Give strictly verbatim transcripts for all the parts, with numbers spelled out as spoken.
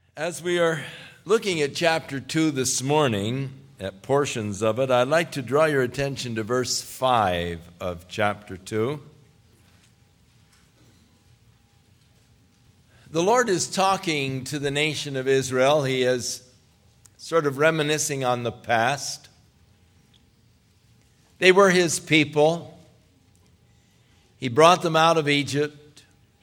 As we are looking at chapter two this morning, at portions of it, I'd like to draw your attention to verse five of chapter two. The Lord is talking to the nation of Israel. He is sort of reminiscing on the past. They were His people. He brought them out of Egypt,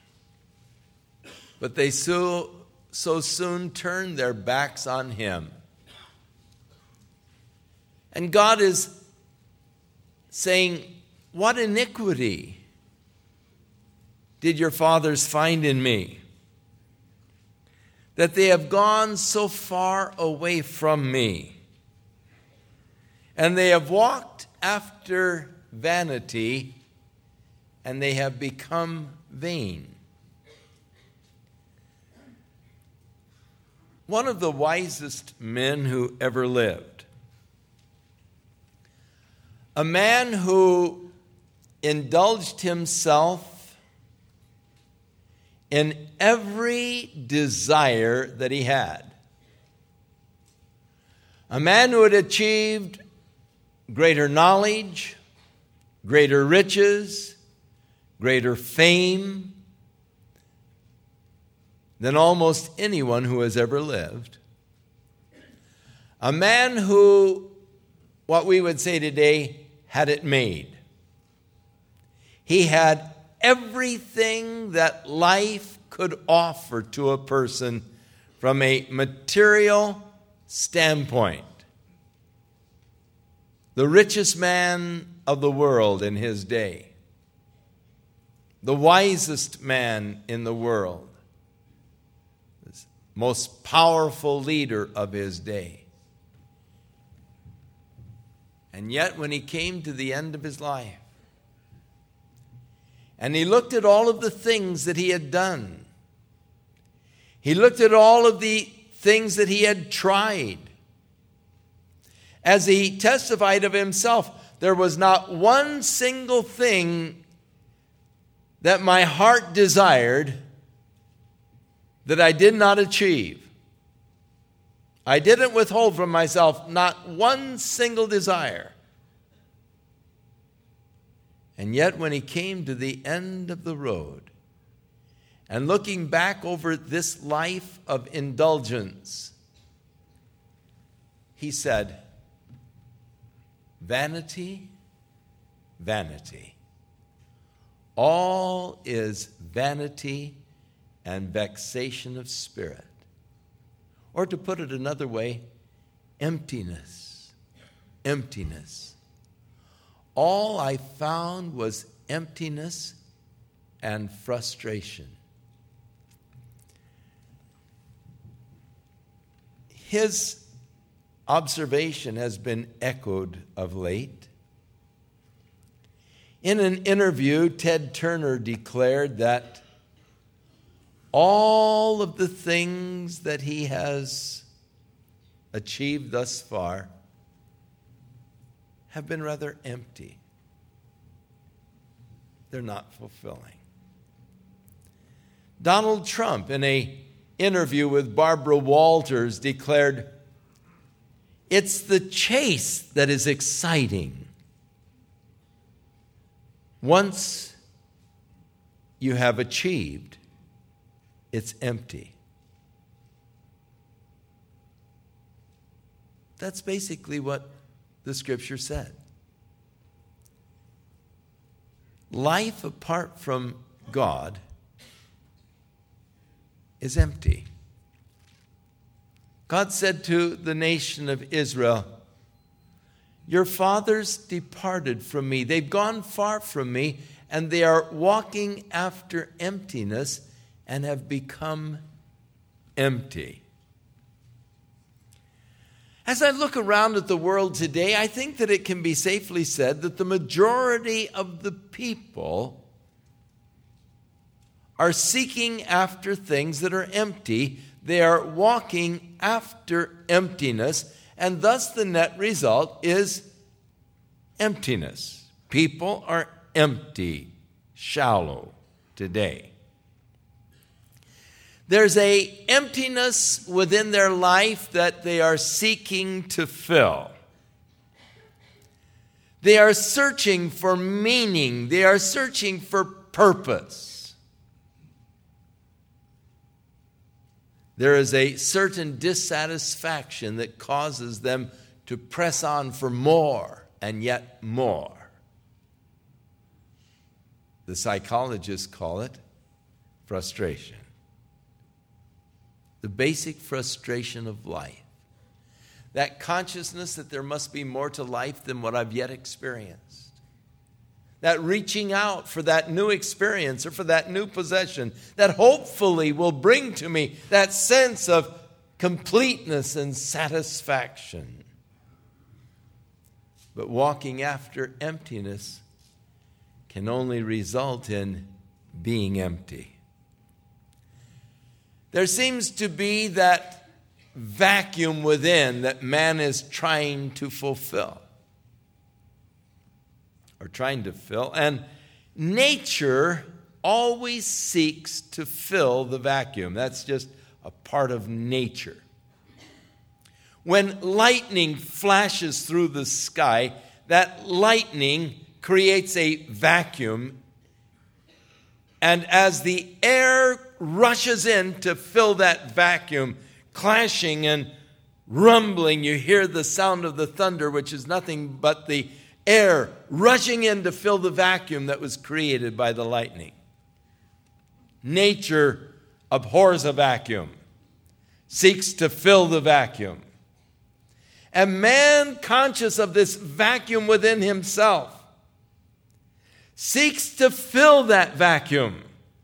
but they so, so soon turned their backs on Him. And God is saying, "What iniquity did your fathers find in me, that they have gone so far away from me, and they have walked after vanity, and they have become vain." One of the wisest men who ever lived, a man who indulged himself in every desire that he had, a man who had achieved greater knowledge, greater riches, greater fame than almost anyone who has ever lived, a man who, what we would say today, had it made. He had everything that life could offer to a person from a material standpoint. The richest man of the world in his day, the wisest man in the world, the most powerful leader of his day. And yet when he came to the end of his life, and he looked at all of the things that he had done, he looked at all of the things that he had tried, as he testified of himself, there was not one single thing that my heart desired that I did not achieve. I didn't withhold from myself not one single desire. And yet when he came to the end of the road, and looking back over this life of indulgence, he said, "Vanity, vanity. All is vanity and vexation of spirit." Or to put it another way, emptiness, emptiness. All I found was emptiness and frustration. His observation has been echoed of late. In an interview, Ted Turner declared that all of the things that he has achieved thus far have been rather empty. They're not fulfilling. Donald Trump, in an interview with Barbara Walters, declared, "It's the chase that is exciting. Once you have achieved, it's empty." That's basically what the Scripture said. Life apart from God is empty. God said to the nation of Israel, "Your fathers departed from me. They've gone far from me, and they are walking after emptiness and have become empty." As I look around at the world today, I think that it can be safely said that the majority of the people are seeking after things that are empty. They are walking after emptiness, and thus the net result is emptiness. People are empty, shallow today. There's a emptiness within their life that they are seeking to fill. They are searching for meaning. They are searching for purpose. There is a certain dissatisfaction that causes them to press on for more and yet more. The psychologists call it frustration. The basic frustration of life. That consciousness that there must be more to life than what I've yet experienced. That reaching out for that new experience or for that new possession that hopefully will bring to me that sense of completeness and satisfaction. But walking after emptiness can only result in being empty. There seems to be that vacuum within that man is trying to fulfill or trying to fill. And nature always seeks to fill the vacuum. That's just a part of nature. When lightning flashes through the sky, that lightning creates a vacuum. And as the air rushes in to fill that vacuum, clashing and rumbling, you hear the sound of the thunder, which is nothing but the air rushing in to fill the vacuum that was created by the lightning. Nature abhors a vacuum, seeks to fill the vacuum. And man, conscious of this vacuum within himself, seeks to fill that vacuum.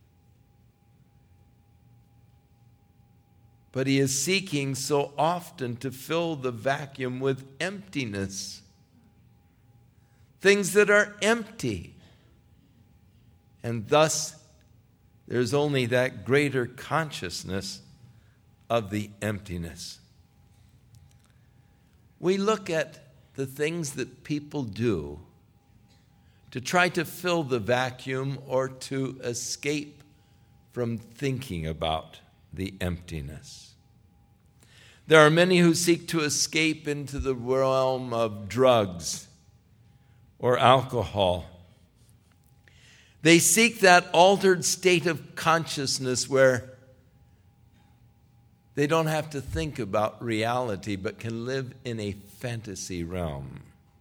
But he is seeking so often to fill the vacuum with emptiness. Things that are empty. And thus, there's only that greater consciousness of the emptiness. We look at the things that people do to try to fill the vacuum or to escape from thinking about the emptiness. There are many who seek to escape into the realm of drugs or alcohol. They seek that altered state of consciousness where they don't have to think about reality but can live in a fantasy realm.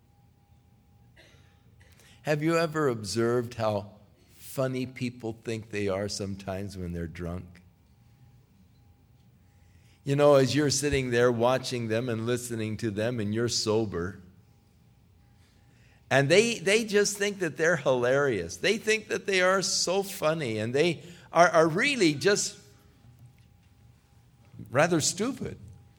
Have you ever observed how funny people think they are sometimes when they're drunk? You know, as you're sitting there watching them and listening to them and you're sober, and they, they just think that they're hilarious. They think that they are so funny, and they are, are really just rather stupid.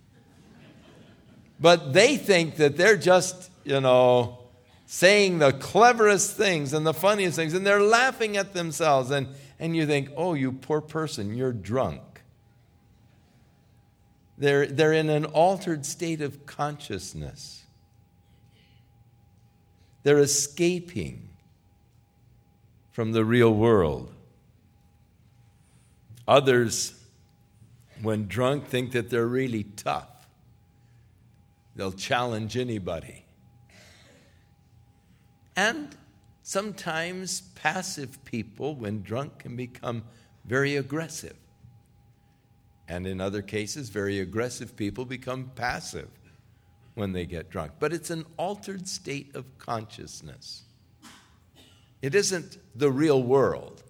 But they think that they're just, you know, saying the cleverest things and the funniest things, and they're laughing at themselves. And, and you think, oh, you poor person, you're drunk. They're, they're in an altered state of consciousness. They're escaping from the real world. Others, when drunk, think that they're really tough. They'll challenge anybody. And sometimes passive people, when drunk, can become very aggressive. And in other cases, very aggressive people become passive when they get drunk. But it's an altered state of consciousness. It isn't the real world.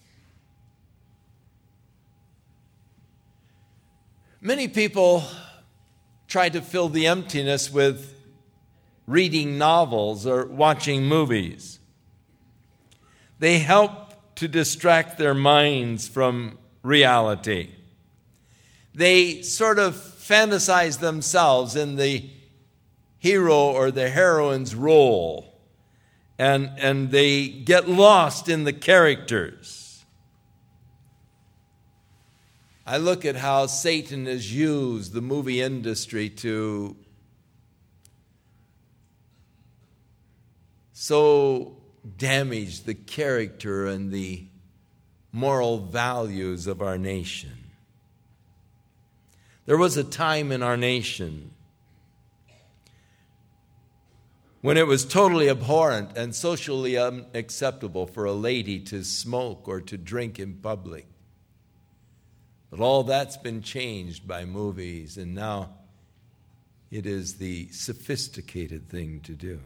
Many people try to fill the emptiness with reading novels or watching movies. They help to distract their minds from reality. They sort of fantasize themselves in the hero or the heroine's role, and, and they get lost in the characters. I look at how Satan has used the movie industry to so damage the character and the moral values of our nation. There was a time in our nation when it was totally abhorrent and socially unacceptable for a lady to smoke or to drink in public. But all that's been changed by movies, and now it is the sophisticated thing to do.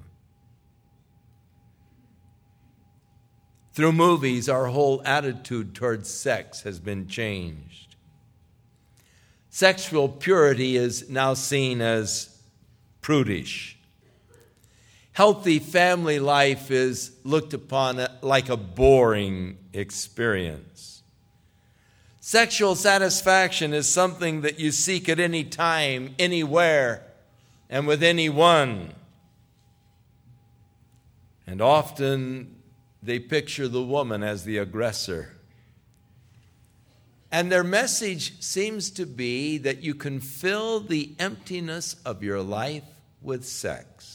Through movies, our whole attitude towards sex has been changed. Sexual purity is now seen as prudish. Healthy family life is looked upon like a boring experience. Sexual satisfaction is something that you seek at any time, anywhere, and with anyone. And often they picture the woman as the aggressor. And their message seems to be that you can fill the emptiness of your life with sex.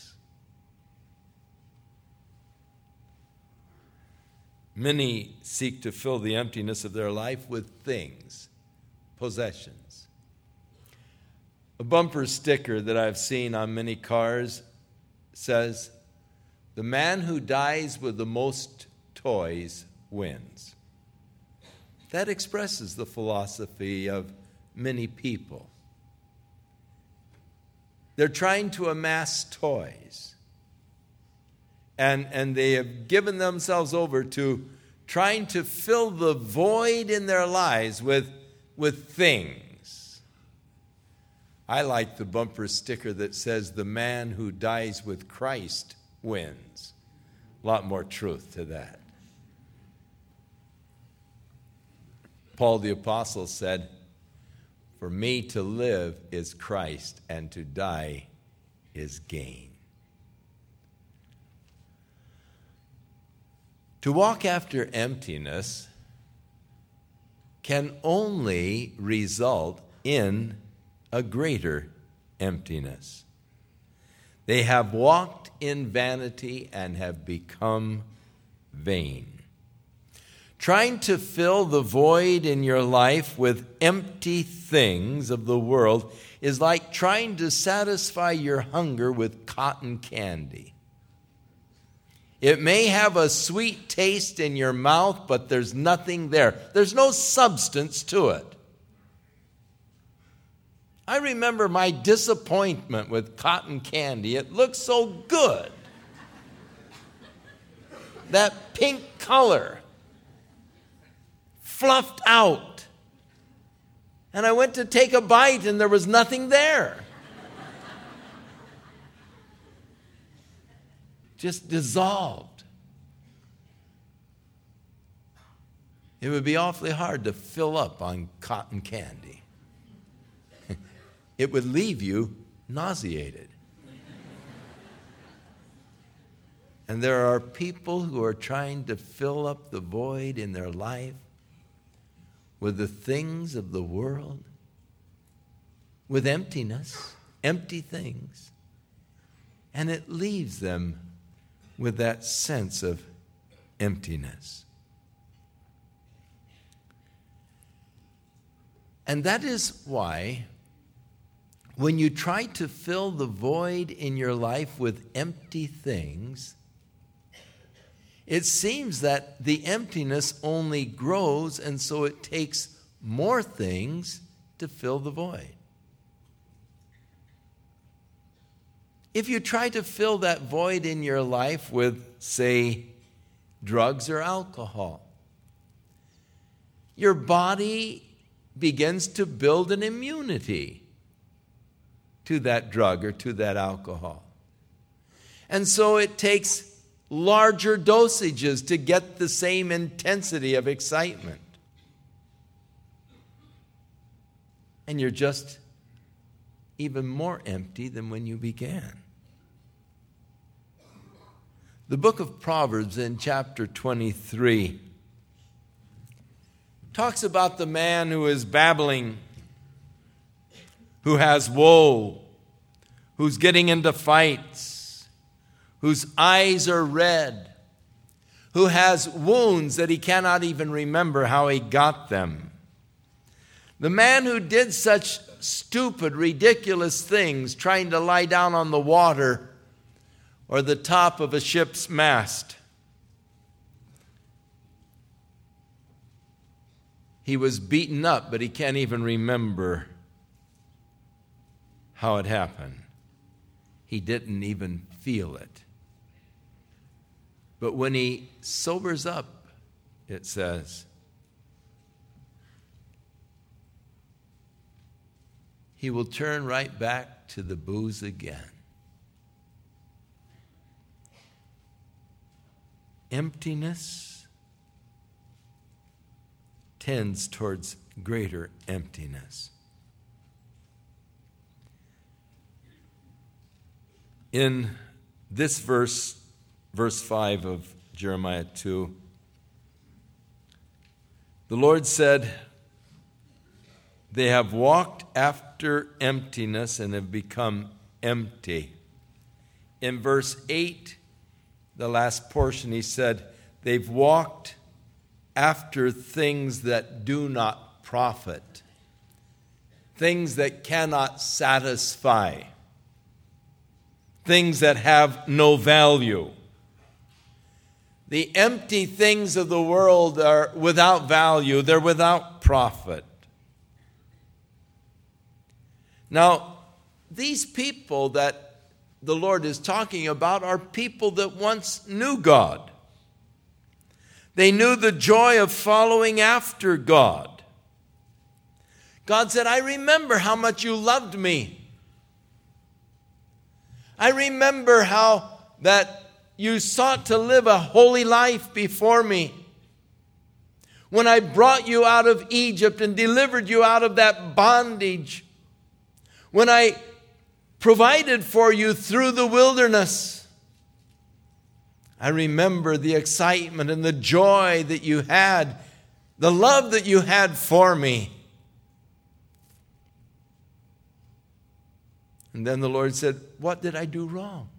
Many seek to fill the emptiness of their life with things, possessions. A bumper sticker that I've seen on many cars says, "The man who dies with the most toys wins." That expresses the philosophy of many people. They're trying to amass toys. And, and they have given themselves over to trying to fill the void in their lives with, with things. I like the bumper sticker that says, "The man who dies with Christ wins." A lot more truth to that. Paul the Apostle said, "For me to live is Christ, and to die is gain." To walk after emptiness can only result in a greater emptiness. They have walked in vanity and have become vain. Trying to fill the void in your life with empty things of the world is like trying to satisfy your hunger with cotton candy. It may have a sweet taste in your mouth, but there's nothing there. There's no substance to it. I remember my disappointment with cotton candy. It looked so good. That pink color, fluffed out. And I went to take a bite and there was nothing there. Just dissolved. It would be awfully hard to fill up on cotton candy. It would leave you nauseated. And there are people who are trying to fill up the void in their life with the things of the world, with emptiness, empty things, and it leaves them with that sense of emptiness. And that is why when you try to fill the void in your life with empty things, it seems that the emptiness only grows, and so it takes more things to fill the void. If you try to fill that void in your life with, say, drugs or alcohol, your body begins to build an immunity to that drug or to that alcohol. And so it takes larger dosages to get the same intensity of excitement. And you're just even more empty than when you began. The book of Proverbs in chapter twenty-three talks about the man who is babbling, who has woe, who's getting into fights, whose eyes are red, who has wounds that he cannot even remember how he got them. The man who did such stupid, ridiculous things, trying to lie down on the water or the top of a ship's mast. He was beaten up, but he can't even remember how it happened. He didn't even feel it. But when he sobers up, it says, he will turn right back to the booze again. Emptiness tends towards greater emptiness. In this verse, verse five of Jeremiah two, the Lord said, they have walked after emptiness and have become empty. In verse eight, the last portion, he said, they've walked after things that do not profit, things that cannot satisfy, things that have no value. The empty things of the world are without value, they're without profit. Now, these people that the Lord is talking about are people that once knew God. They knew the joy of following after God. God said, I remember how much you loved me. I remember how that you sought to live a holy life before me. When I brought you out of Egypt and delivered you out of that bondage. When I provided for you through the wilderness. I remember the excitement and the joy that you had, the love that you had for me. And then the Lord said, what did I do wrong?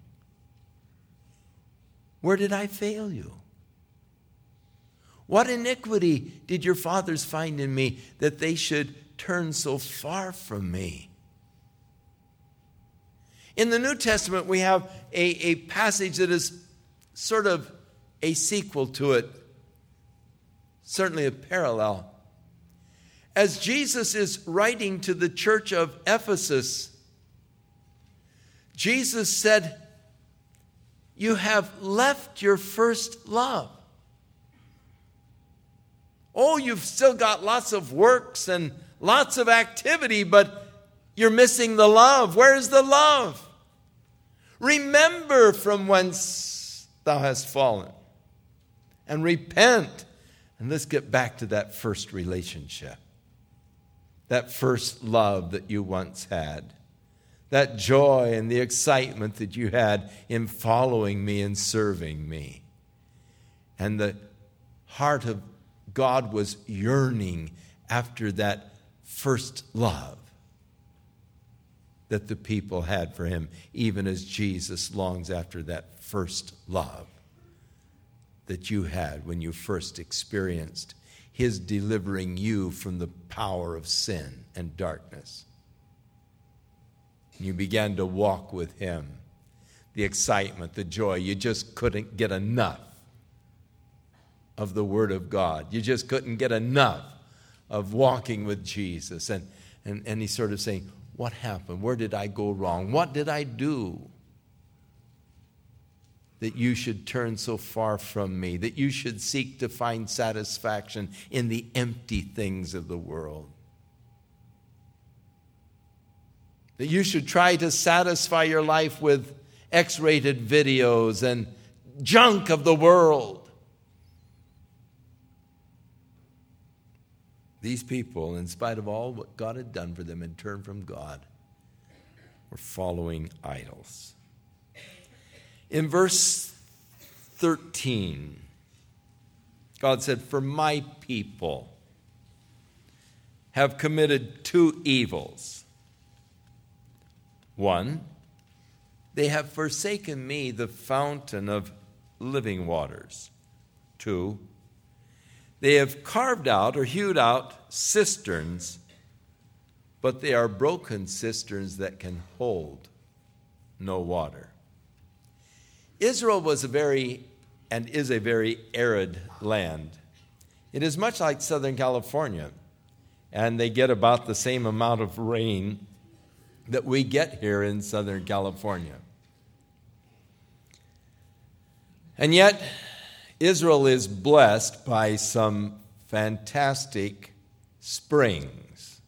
Where did I fail you? What iniquity did your fathers find in me that they should turn so far from me? In the New Testament, we have a, a passage that is sort of a sequel to it, certainly a parallel. As Jesus is writing to the church of Ephesus, Jesus said, you have left your first love. Oh, you've still got lots of works and lots of activity, but you're missing the love. Where's the love? Remember from whence thou hast fallen and repent. And let's get back to that first relationship, that first love that you once had, that joy and the excitement that you had in following me and serving me. And the heart of God was yearning after that first love that the people had for him, even as Jesus longs after that first love that you had when you first experienced his delivering you from the power of sin and darkness. You began to walk with him, the excitement, the joy. You just couldn't get enough of the Word of God. You just couldn't get enough of walking with Jesus. And, and, and he's sort of saying, what happened? Where did I go wrong? What did I do that you should turn so far from me, that you should seek to find satisfaction in the empty things of the world? That you should try to satisfy your life with X-rated videos and junk of the world. These people, in spite of all what God had done for them and turned from God, were following idols. In verse thirteen, God said, for my people have committed two evils. One, they have forsaken me, the fountain of living waters. Two, they have carved out or hewed out cisterns but they are broken cisterns that can hold no water. Israel was a very and is a very arid land. It is much like Southern California, and they get about the same amount of rain that we get here in Southern California. And yet, Israel is blessed by some fantastic springs.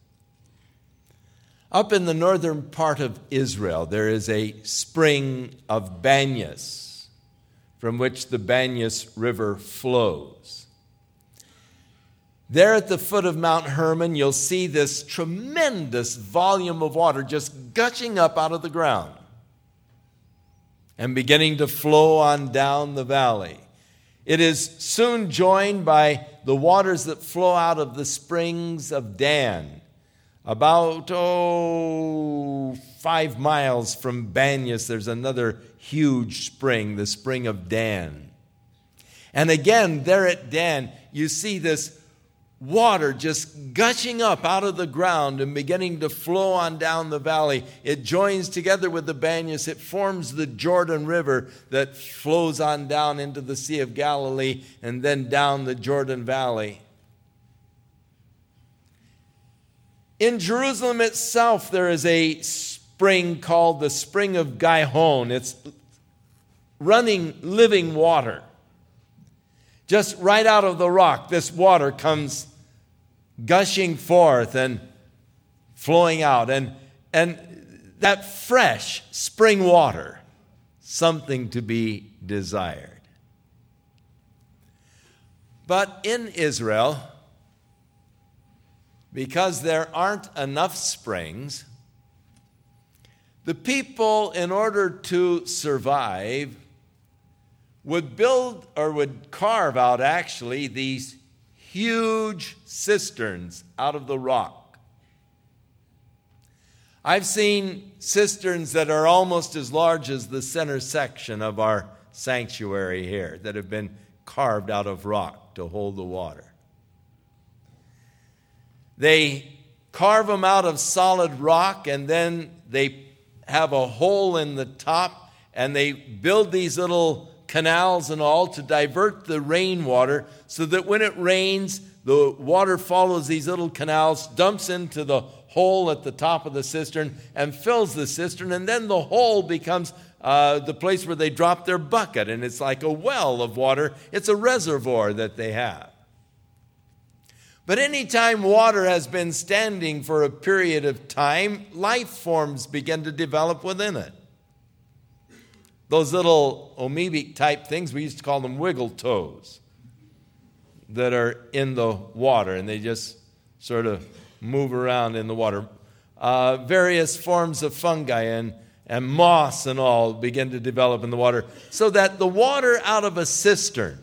Up in the northern part of Israel, there is a spring of Banyas, from which the Banyas River flows. There at the foot of Mount Hermon, you'll see this tremendous volume of water just gushing up out of the ground and beginning to flow on down the valley. It is soon joined by the waters that flow out of the springs of Dan, about, oh, five miles from Banyas. There's another huge spring, the spring of Dan. And again, there at Dan, you see this water just gushing up out of the ground and beginning to flow on down the valley. It joins together with the Banyas. It forms the Jordan River that flows on down into the Sea of Galilee and then down the Jordan Valley. In Jerusalem itself, there is a spring called the Spring of Gihon. It's running living water. Just right out of the rock, this water comes gushing forth and flowing out. And, and that fresh spring water, something to be desired. But in Israel, because there aren't enough springs, the people, in order to survive, would build or would carve out actually these huge cisterns out of the rock. I've seen cisterns that are almost as large as the center section of our sanctuary here that have been carved out of rock to hold the water. They carve them out of solid rock, and then they have a hole in the top, and they build these little canals and all to divert the rainwater so that when it rains, the water follows these little canals, dumps into the hole at the top of the cistern and fills the cistern, and then the hole becomes uh, the place where they drop their bucket, and it's like a well of water. It's a reservoir that they have. But any time water has been standing for a period of time, life forms begin to develop within it. Those little amoebic type things, we used to call them wiggle toes, that are in the water, and they just sort of move around in the water. Uh, various forms of fungi and, and moss and all begin to develop in the water, so that the water out of a cistern,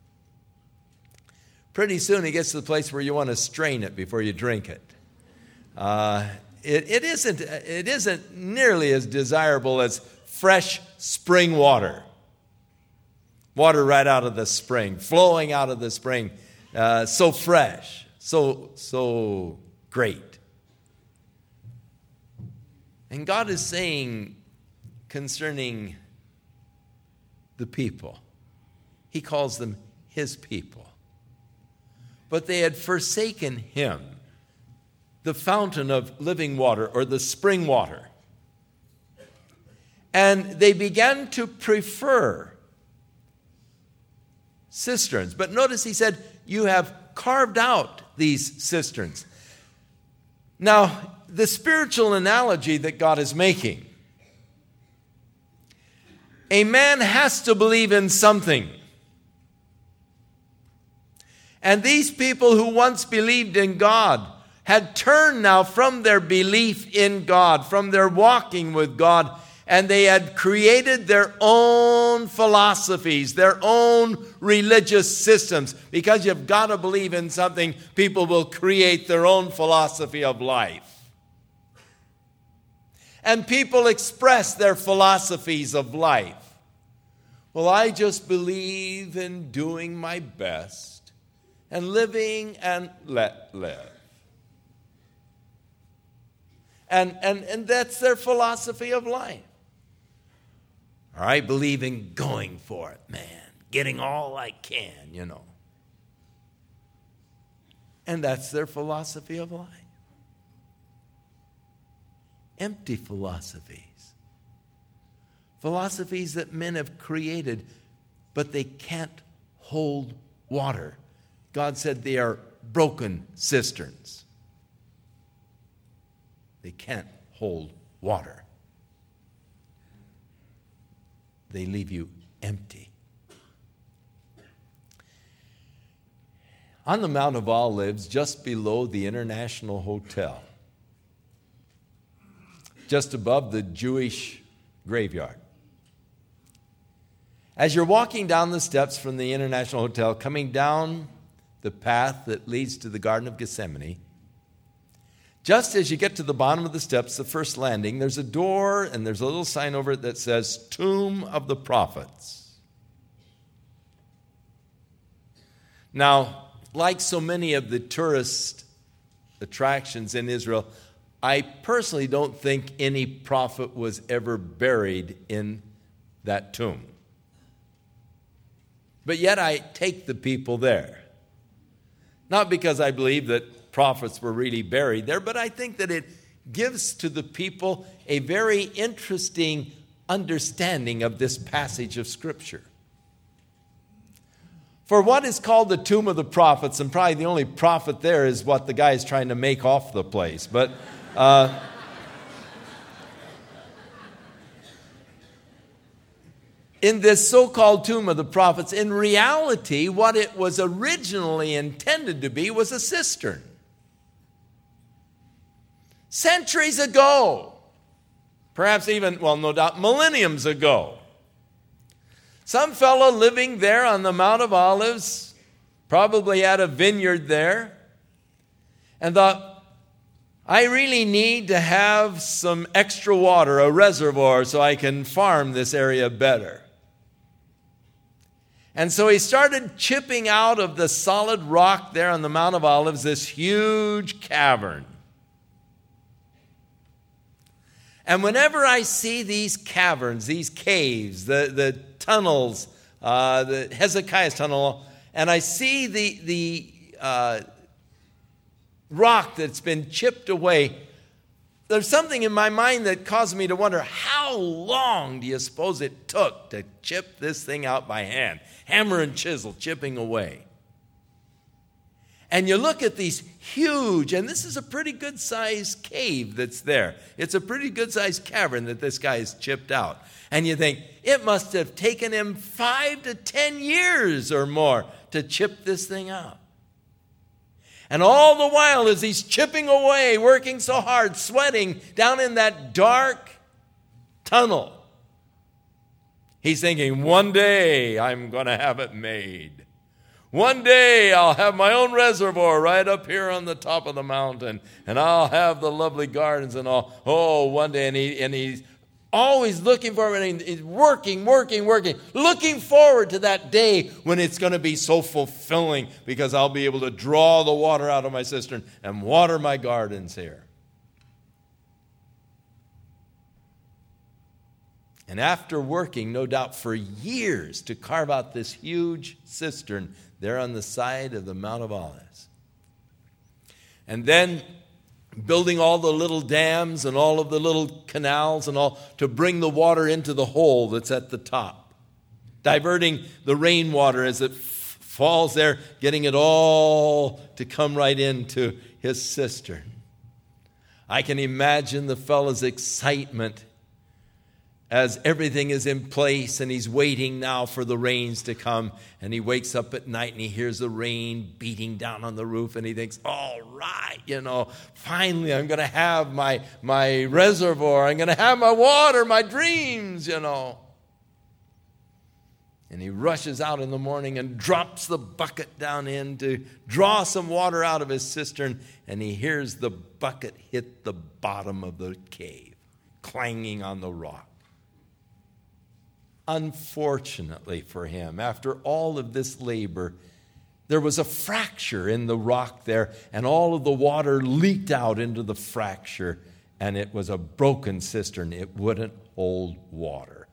pretty soon it gets to the place where you want to strain it before you drink it. Uh, it, it isn't, it isn't nearly as desirable as fresh spring water. Water right out of the spring, flowing out of the spring, uh, so fresh, so, so great. And God is saying concerning the people, He calls them His people. But they had forsaken Him, the fountain of living water, or the spring water. And they began to prefer cisterns. But notice He said, you have carved out these cisterns. Now, the spiritual analogy that God is making, a man has to believe in something. And these people who once believed in God had turned now from their belief in God, from their walking with God, and they had created their own philosophies, their own religious systems. Because you've got to believe in something, people will create their own philosophy of life. And people express their philosophies of life. Well, I just believe in doing my best and living and let live. And, and, and that's their philosophy of life. Or I believe in going for it, man. Getting all I can, you know. And that's their philosophy of life. Empty philosophies. Philosophies that men have created, but they can't hold water. God said they are broken cisterns. They can't hold water. They leave you empty. On the Mount of Olives, just below the International Hotel, just above the Jewish graveyard, as you're walking down the steps from the International Hotel, coming down the path that leads to the Garden of Gethsemane, just as you get to the bottom of the steps, the first landing, there's a door and there's a little sign over it that says, Tomb of the Prophets. Now, like so many of the tourist attractions in Israel, I personally don't think any prophet was ever buried in that tomb. But yet I take the people there. Not because I believe that prophets were really buried there, but I think that it gives to the people a very interesting understanding of this passage of Scripture. For what is called the tomb of the prophets, and probably the only prophet there is what the guy is trying to make off the place, but uh, in this so-called tomb of the prophets, in reality, what it was originally intended to be was a cistern. Centuries ago, perhaps even, well, no doubt, millenniums ago, some fellow living there on the Mount of Olives probably had a vineyard there and thought, I really need to have some extra water, a reservoir, so I can farm this area better. And so he started chipping out of the solid rock there on the Mount of Olives this huge cavern. And whenever I see these caverns, these caves, the, the tunnels, uh, the Hezekiah's tunnel, and I see the, the uh, rock that's been chipped away, there's something in my mind that caused me to wonder, how long do you suppose it took to chip this thing out by hand? Hammer and chisel chipping away. And you look at these huge, and this is a pretty good-sized cave that's there. It's a pretty good-sized cavern that this guy has chipped out. And you think, it must have taken him five to ten years or more to chip this thing out. And all the while, as he's chipping away, working so hard, sweating down in that dark tunnel, he's thinking, one day I'm going to have it made. One day I'll have my own reservoir right up here on the top of the mountain, and I'll have the lovely gardens and all. Oh, one day, and, he, and he's always looking for it, and he's working, working, working, looking forward to that day when it's going to be so fulfilling because I'll be able to draw the water out of my cistern and water my gardens here. And after working, no doubt, for years to carve out this huge cistern there on the side of the Mount of Olives, and then building all the little dams and all of the little canals and all to bring the water into the hole that's at the top, diverting the rainwater as it f- falls there, getting it all to come right into his cistern. I can imagine the fellow's excitement as everything is in place and he's waiting now for the rains to come, and he wakes up at night and he hears the rain beating down on the roof, and he thinks, all right, you know, finally I'm going to have my, my reservoir. I'm going to have my water, my dreams, you know. And he rushes out in the morning and drops the bucket down in to draw some water out of his cistern, and he hears the bucket hit the bottom of the cave, clanging on the rock. Unfortunately for him, after all of this labor, there was a fracture in the rock there, and all of the water leaked out into the fracture, and it was a broken cistern. It wouldn't hold water.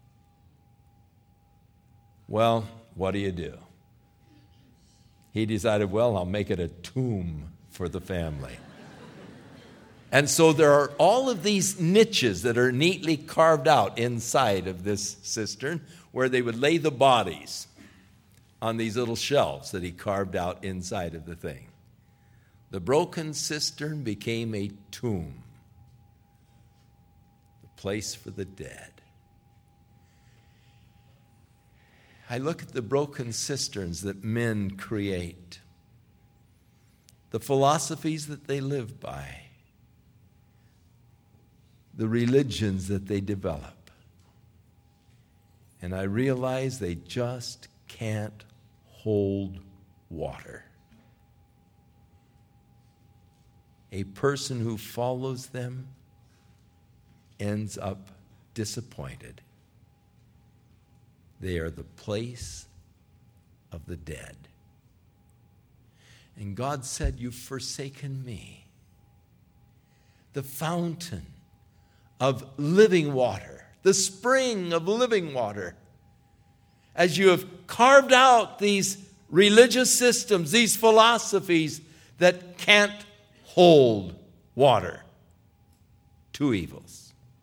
Well, what do you do? He decided, well, I'll make it a tomb for the family. And so there are all of these niches that are neatly carved out inside of this cistern where they would lay the bodies on these little shelves that he carved out inside of the thing. The broken cistern became a tomb, the place for the dead. I look at the broken cisterns that men create, the philosophies that they live by, the religions that they develop, and I realize they just can't hold water. A person who follows them ends up disappointed. They are the place of the dead. And God said, you've forsaken me, the fountain of living water, the spring of living water. As you have carved out these religious systems, these philosophies that can't hold water. Two evils.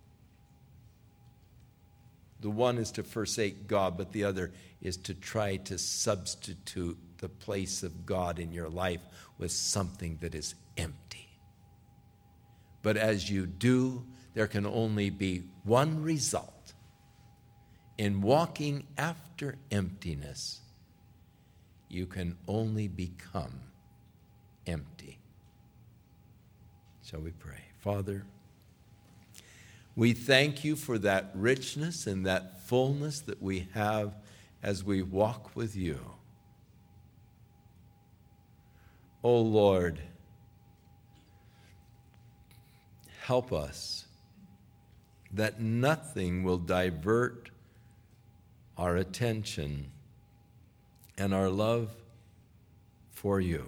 The one is to forsake God, but the other is to try to substitute the place of God in your life with something that is empty. But as you do, there can only be one result. In walking after emptiness, you can only become empty. Shall we pray? Father, we thank you for that richness and that fullness that we have as we walk with you. Oh Lord, help us that nothing will divert our attention and our love for you.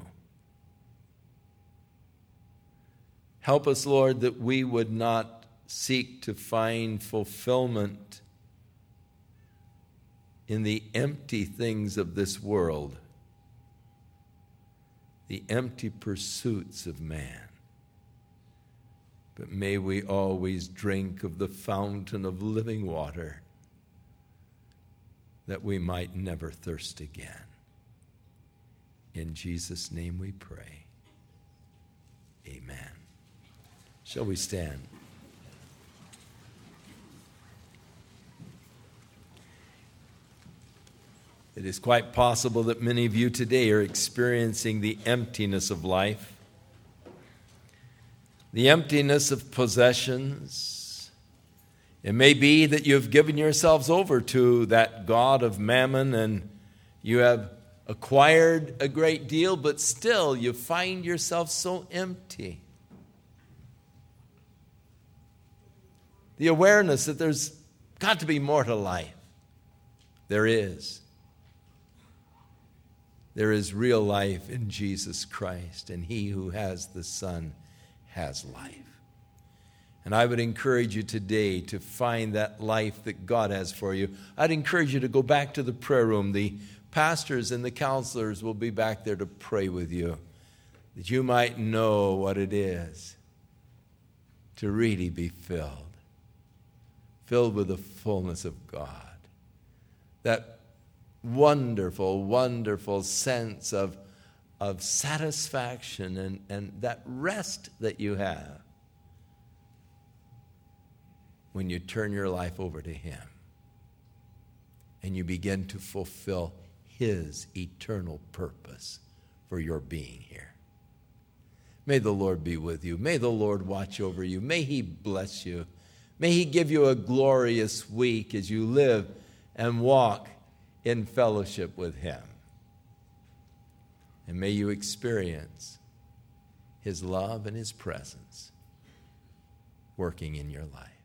Help us, Lord, that we would not seek to find fulfillment in the empty things of this world, the empty pursuits of man. But may we always drink of the fountain of living water, that we might never thirst again. In Jesus' name we pray. Amen. Shall we stand? It is quite possible that many of you today are experiencing the emptiness of life, the emptiness of possessions. It may be that you've given yourselves over to that god of mammon and you have acquired a great deal, but still you find yourself so empty. The awareness that there's got to be more to life. There is. There is real life in Jesus Christ, and he who has the Son has life. And I would encourage you today to find that life that God has for you. I'd encourage you to go back to the prayer room. The pastors and the counselors will be back there to pray with you, that you might know what it is to really be filled, filled with the fullness of God. That wonderful, wonderful sense of, of satisfaction and, and that rest that you have when you turn your life over to him and you begin to fulfill his eternal purpose for your being here. May the Lord be with you. May the Lord watch over you. May he bless you. May he give you a glorious week as you live and walk in fellowship with him. And may you experience his love and his presence working in your life.